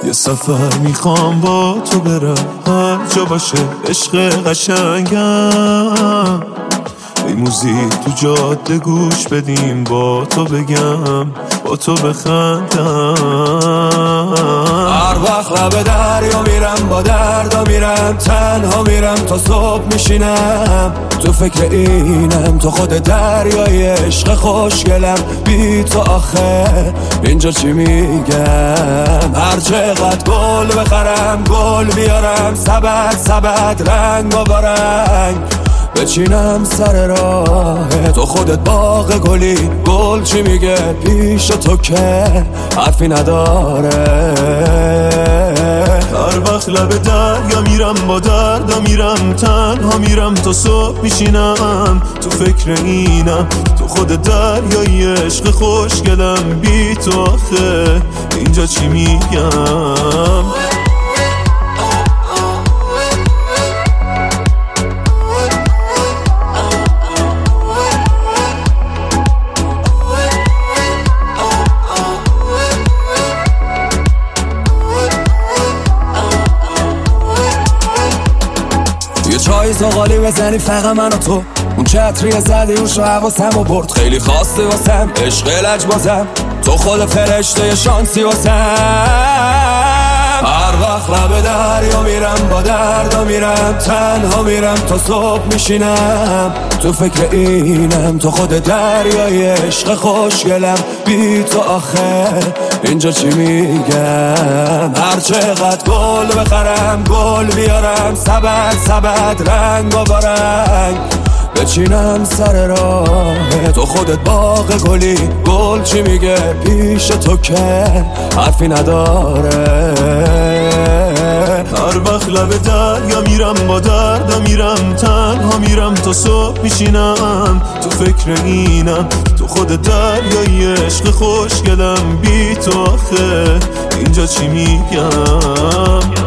یه سفر میخوام با تو برم، هر جا باشه عشق قشنگم. ای موزیک تو جاده گوش بدیم، با تو بگم با تو بخندم. هر وقت لب دریا میرم با دردا میرم، تنها میرم تا صبح میشینم. تو فکر اینم تو خود دریای عشق خوشگلم. بی تو آخه اینجا چی میگم؟ هر چقدر گل بخرم گل بیارم، سبد سبد رنگ و رنگ بچینم سر راه تو. خودت باغ گلی، گل چی میگه پیش تو که حرفی نداره. هر وقت لب دریا میرم با دردا میرم، تنها میرم تا صبح میشینم. تو فکر اینم تو خود دریای عشق خوشگلم. بی تو آخه اینجا چی میگم؟ یه چای زغالی بزنی فقط من و تو، اون چتریه زدی روش و حواسم و برد. خیلی خواستی واسم عشق لجبازم، تو خود فرشته شانسی واسم. هر وقت لب دریا میرم با دردا میرم، تنها میرم تا صبح میشینم. تو فکر اینم تو خود دریای عشق خوشگلم. بی تو آخه اینجا چی میگم؟ هر چقدر گل بخرم گل بیارم، سبد سبد رنگ و رنگ بچینم سر راه تو. خودت باغ گلی، گل چی میگه پیش تو که حرفی نداره. هر وقت لب دریا میرم با دردا میرم، تنها میرم تا صبح میشینم. تو فکر اینم تو خود دریای عشق خوشگلم. بی تو آخه اینجا چی میگم؟